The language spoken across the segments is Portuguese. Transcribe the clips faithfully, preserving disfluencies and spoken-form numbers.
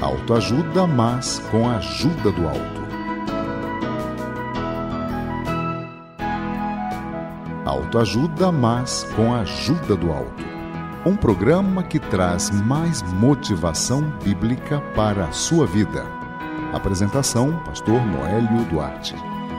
Autoajuda, mas com a ajuda do alto. Autoajuda, mas com a ajuda do alto. Um programa que traz mais motivação bíblica para a sua vida. Apresentação, pastor Noélio Duarte.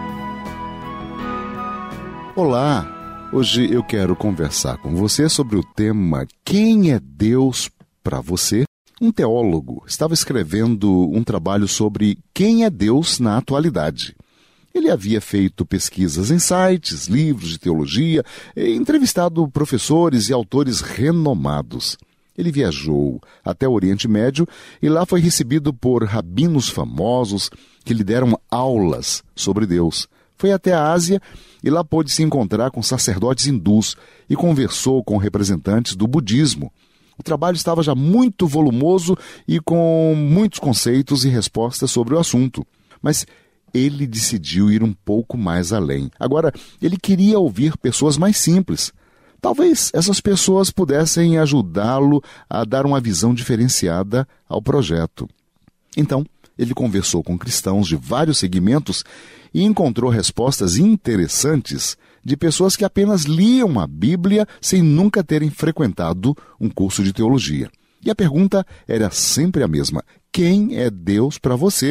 Olá, hoje eu quero conversar com você sobre o tema Quem é Deus para você? Um teólogo estava escrevendo um trabalho sobre quem é Deus na atualidade. Ele havia feito pesquisas em sites, livros de teologia, e entrevistado professores e autores renomados. Ele viajou até o Oriente Médio e lá foi recebido por rabinos famosos que lhe deram aulas sobre Deus. Foi até a Ásia e lá pôde se encontrar com sacerdotes hindus e conversou com representantes do budismo. O trabalho estava já muito volumoso e com muitos conceitos e respostas sobre o assunto. Mas ele decidiu ir um pouco mais além. Agora, ele queria ouvir pessoas mais simples. Talvez essas pessoas pudessem ajudá-lo a dar uma visão diferenciada ao projeto. Então, ele conversou com cristãos de vários segmentos e encontrou respostas interessantes de pessoas que apenas liam a Bíblia sem nunca terem frequentado um curso de teologia. E a pergunta era sempre a mesma: quem é Deus para você?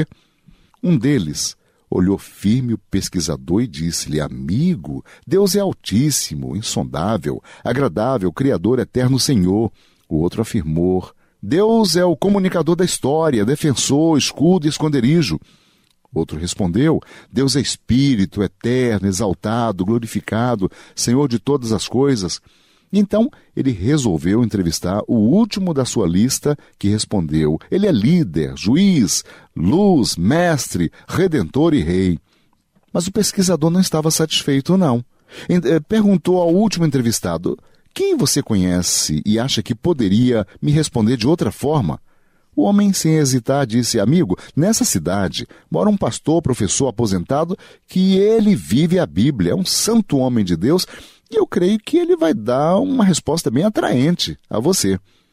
Um deles olhou firme o pesquisador e disse-lhe: amigo, Deus é altíssimo, insondável, agradável, criador, eterno Senhor. O outro afirmou: Deus é o comunicador da história, defensor, escudo e esconderijo. Outro respondeu: Deus é Espírito, eterno, exaltado, glorificado, Senhor de todas as coisas. Então, ele resolveu entrevistar o último da sua lista, que respondeu: ele é líder, juiz, luz, mestre, redentor e rei. Mas o pesquisador não estava satisfeito, não. Perguntou ao último entrevistado: quem você conhece e acha que poderia me responder de outra forma? O homem, sem hesitar, disse: amigo, nessa cidade mora um pastor, professor aposentado, que ele vive a Bíblia, é um santo homem de Deus, e eu creio que ele vai dar uma resposta bem atraente a você.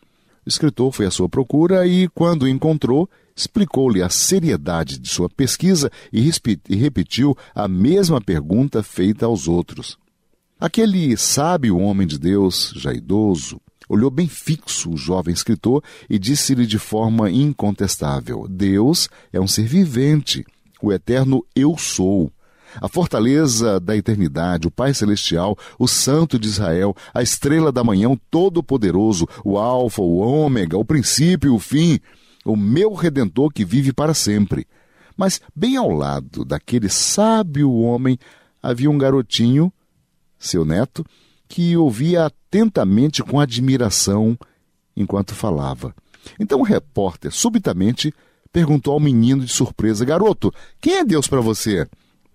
O escritor foi à sua procura e, quando o encontrou, explicou-lhe a seriedade de sua pesquisa e repetiu a mesma pergunta feita aos outros. Aquele sábio homem de Deus, já idoso, olhou bem fixo o jovem escritor e disse-lhe de forma incontestável: Deus é um ser vivente, o eterno Eu Sou, a fortaleza da eternidade, o Pai Celestial, o Santo de Israel, a estrela da manhã, o Todo-Poderoso, o Alfa, o Ômega, o princípio e o fim, o meu Redentor que vive para sempre. Mas bem ao lado daquele sábio homem havia um garotinho, seu neto, que ouvia atentamente com admiração enquanto falava. Então o repórter subitamente perguntou ao menino de surpresa: garoto, quem é Deus para você?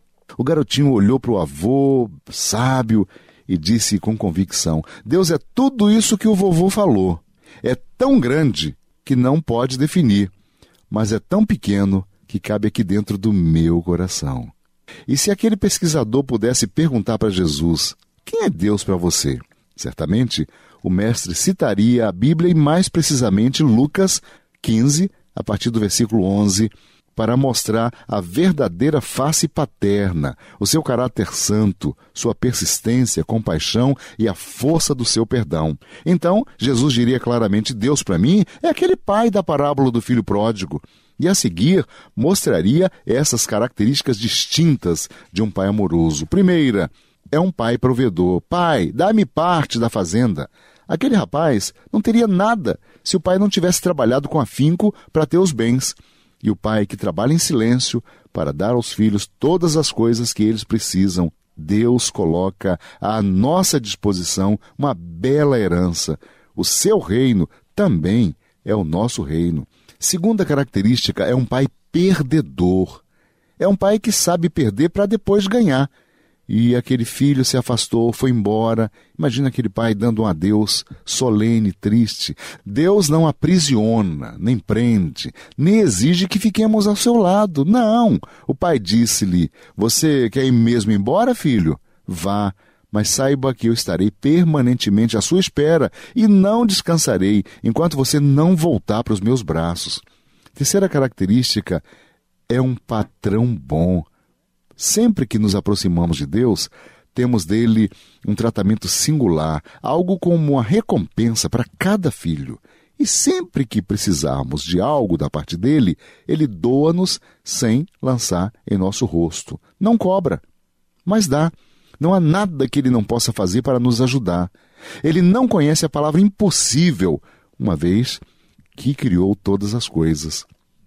O garotinho olhou para o avô sábio e disse com convicção: Deus é tudo isso que o vovô falou. É tão grande que não pode definir, mas é tão pequeno que cabe aqui dentro do meu coração. E se aquele pesquisador pudesse perguntar para Jesus: quem é Deus para você? Certamente, o mestre citaria a Bíblia e, mais precisamente, Lucas quinze, a partir do versículo onze, para mostrar a verdadeira face paterna, o seu caráter santo, sua persistência, compaixão e a força do seu perdão. Então, Jesus diria claramente: Deus para mim é aquele pai da parábola do filho pródigo. E a seguir, mostraria essas características distintas de um pai amoroso. Primeira, é um pai provedor. Pai, dá-me parte da fazenda. Aquele rapaz não teria nada se o pai não tivesse trabalhado com afinco para ter os bens. E o pai que trabalha em silêncio para dar aos filhos todas as coisas que eles precisam. Deus coloca à nossa disposição uma bela herança. O seu reino também é o nosso reino. Segunda característica, é um pai perdedor. É um pai que sabe perder para depois ganhar. E aquele filho se afastou, foi embora. Imagina aquele pai dando um adeus solene, triste. Deus não aprisiona, nem prende, nem exige que fiquemos ao seu lado. Não! O pai disse-lhe: você quer ir mesmo embora, filho? Vá, mas saiba que eu estarei permanentemente à sua espera e não descansarei enquanto você não voltar para os meus braços. Terceira característica é um patrão bom. Sempre que nos aproximamos de Deus, temos dele um tratamento singular, algo como uma recompensa para cada filho. E sempre que precisarmos de algo da parte dele, ele doa-nos sem lançar em nosso rosto. Não cobra, mas dá. Não há nada que ele não possa fazer para nos ajudar. Ele não conhece a palavra impossível, uma vez que criou todas as coisas.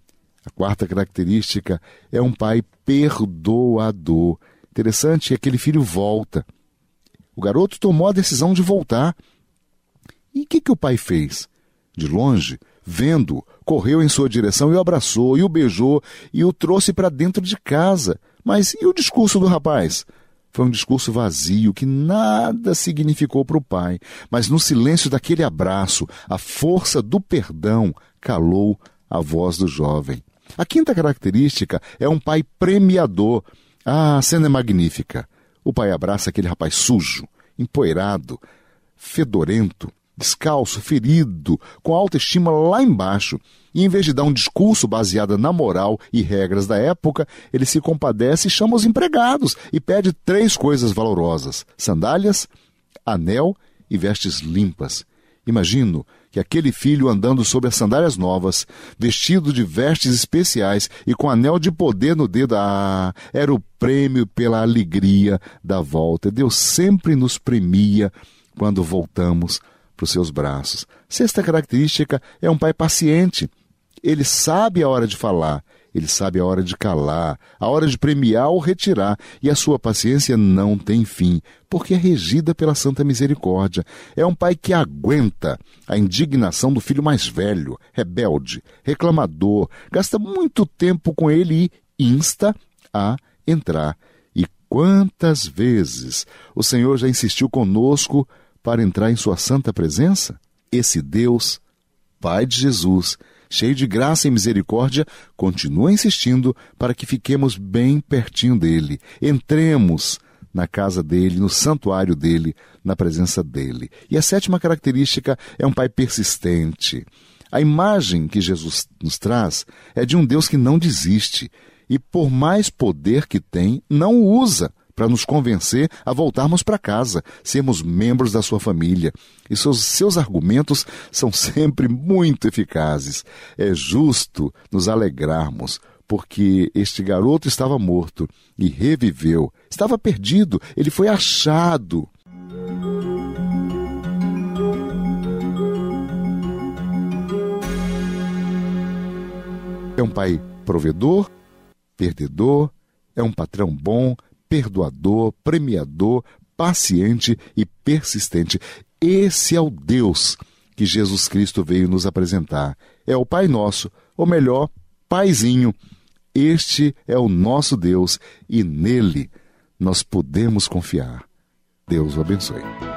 A quarta característica é um pai perdoador. Interessante que aquele filho volta. O garoto tomou a decisão de voltar. E o que, que o pai fez? De longe, vendo, correu em sua direção e o abraçou, e o beijou, e o trouxe para dentro de casa. Mas e o discurso do rapaz? Foi um discurso vazio, que nada significou para o pai. Mas no silêncio daquele abraço, a força do perdão calou a voz do jovem. A quinta característica é um pai premiador. Ah, a cena é magnífica. O pai abraça aquele rapaz sujo, empoeirado, fedorento, descalço, ferido, com a autoestima lá embaixo. E em vez de dar um discurso baseado na moral e regras da época, ele se compadece e chama os empregados e pede três coisas valorosas: sandálias, anel e vestes limpas. Imagino que aquele filho andando sobre as sandálias novas, vestido de vestes especiais e com anel de poder no dedo, ah, era o prêmio pela alegria da volta. Deus sempre nos premia quando voltamos para os seus braços. Sexta característica é um pai paciente. Ele sabe a hora de falar, ele sabe a hora de calar, a hora de premiar ou retirar, e a sua paciência não tem fim, porque é regida pela santa misericórdia. É um pai que aguenta a indignação do filho mais velho, rebelde, reclamador, gasta muito tempo com ele e insta a entrar. E quantas vezes o Senhor já insistiu conosco para entrar em sua santa presença? Esse Deus, Pai de Jesus, cheio de graça e misericórdia, continua insistindo para que fiquemos bem pertinho dele. Entremos na casa dele, no santuário dele, na presença dele. E a sétima característica é um pai persistente. A imagem que Jesus nos traz é de um Deus que não desiste e, por mais poder que tem, não o usa para nos convencer a voltarmos para casa, sermos membros da sua família. E seus, seus argumentos são sempre muito eficazes. É justo nos alegrarmos, porque este garoto estava morto e reviveu. Estava perdido, ele foi achado. É um pai provedor, perdedor, é um patrão bom, perdoador, premiador, paciente e persistente. Esse é o Deus que Jesus Cristo veio nos apresentar. É o Pai Nosso, ou melhor, Paizinho. Este é o nosso Deus e nele nós podemos confiar. Deus o abençoe.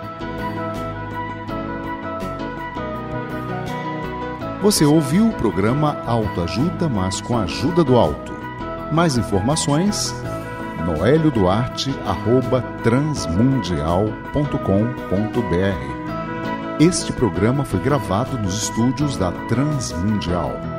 Você ouviu o programa Autoajuda, mas com a ajuda do alto. Mais informações noelio duarte arroba transmundial ponto com ponto br. Este programa foi gravado nos estúdios da Transmundial.